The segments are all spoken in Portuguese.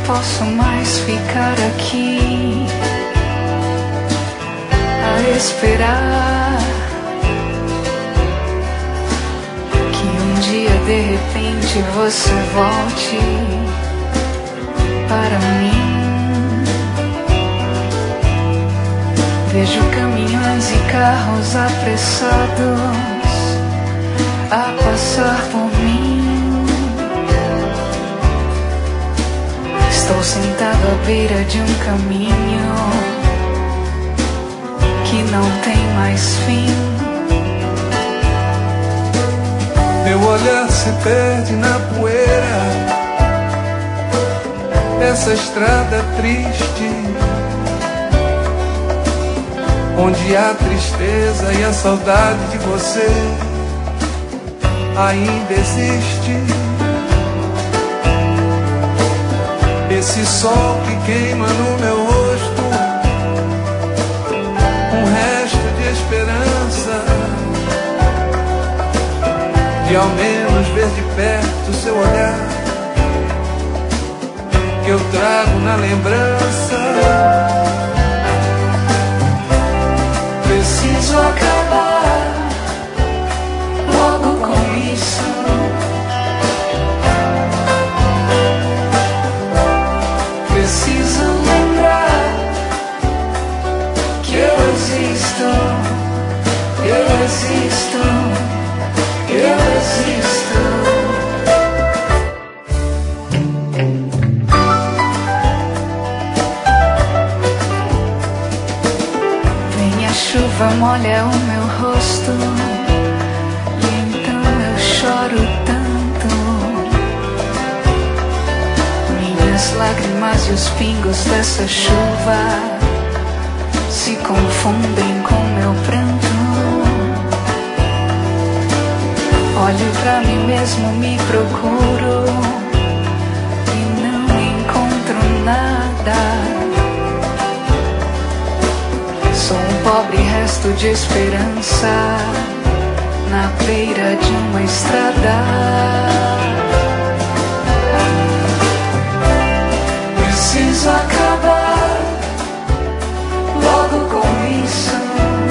posso mais ficar aqui a esperar que um dia de repente você volte para mim. Vejo caminhões e carros apressados a passar por mim. Estou sentado à beira de um caminho que não tem mais fim. Meu olhar se perde na poeira, essa estrada triste, onde a tristeza e a saudade de você ainda existe. Esse sol que queima no meu rosto, um resto de esperança, de ao menos ver de perto seu olhar, que eu trago na lembrança. Preciso acabar logo com isso. Preciso lembrar que eu existo, eu existo, eu existo. Chuva molha o meu rosto e então eu choro tanto. Minhas lágrimas e os pingos dessa chuva se confundem com meu pranto. Olho pra mim mesmo, me procuro e não encontro nada. Sou um pobre resto de esperança na beira de uma estrada. Preciso acabar logo com isso.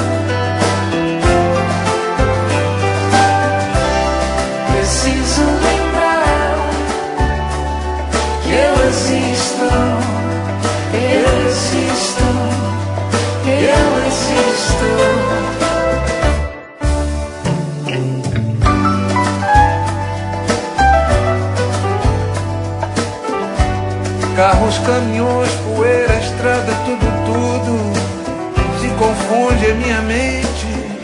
Preciso lembrar que eu existo, eu existo, eu existo. Carros, caminhões, poeira, estrada, tudo se confunde em minha mente.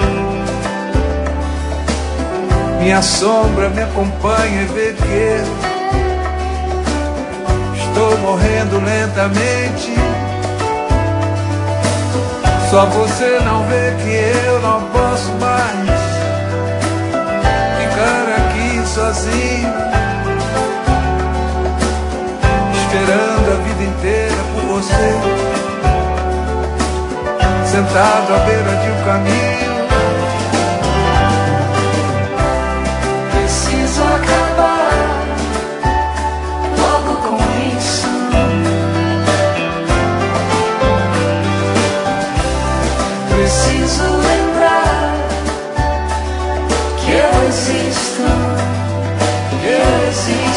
Minha sombra me acompanha e vê que eu estou morrendo lentamente. Só você não vê que eu não posso mais ficar aqui sozinho, esperando a vida inteira por você, sentado à beira de um caminho. Preciso acabar logo com isso. Preciso lembrar que eu existo, eu existo.